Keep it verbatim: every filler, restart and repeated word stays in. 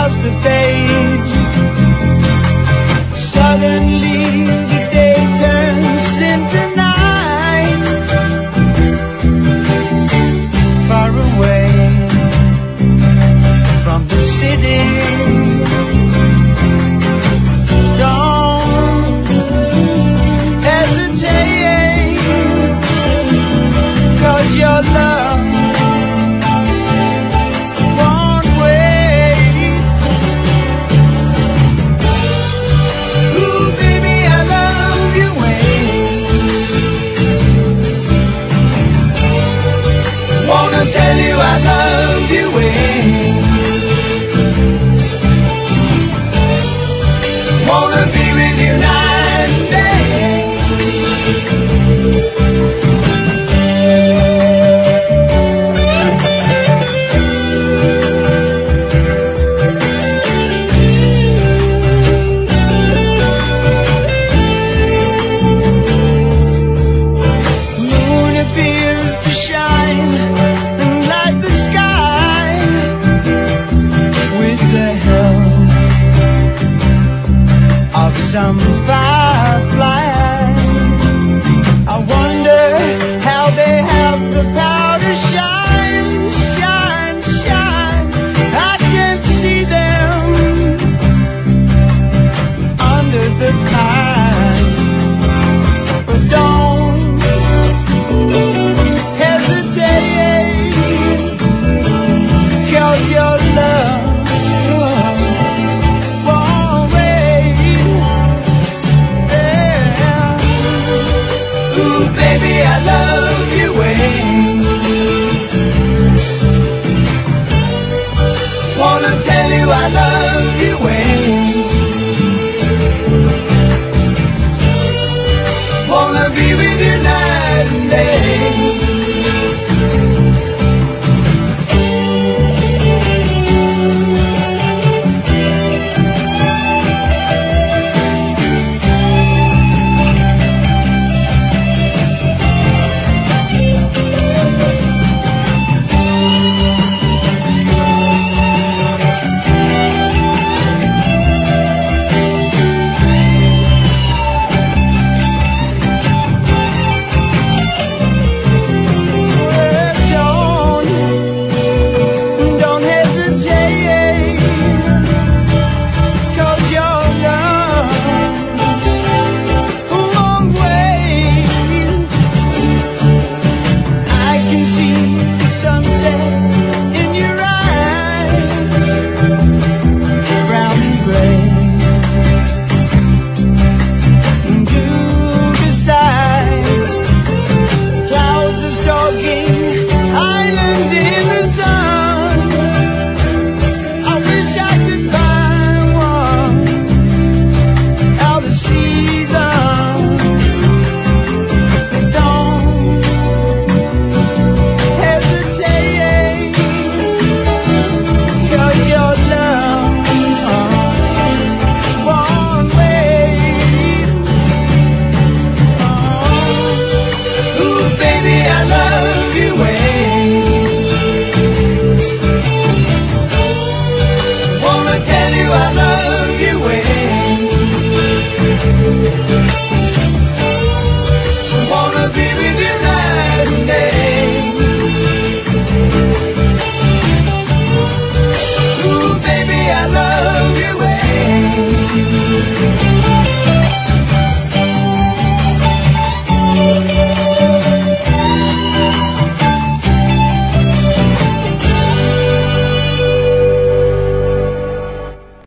across the page. Suddenly the day turns into night. Far away from the city. Don't hesitate, 'cause your love won't wait. Ooh, baby, I love you, wait. Wanna tell you I love you, wait. Wanna be with you night and day. Moon appears to shine and light the sky with the help of some firefly. I wonder how they have the power to shine, shine, shine. I can't see them under the pine. But don't hesitate, 'cause your love won't wait. Yeah. Ooh, baby, I love you, wait. Wanna tell you I love you, wait. Wanna be with you night and day. Don't, don't hesitate, 'cause your love won't wait. I can see the sunset in your eyes, brown and gray. To the sides, clouds are stalking islands in the sun. I wish I could find one out of season. But don't hesitate, 'cause your love won't wait. Oh, ooh, baby, I love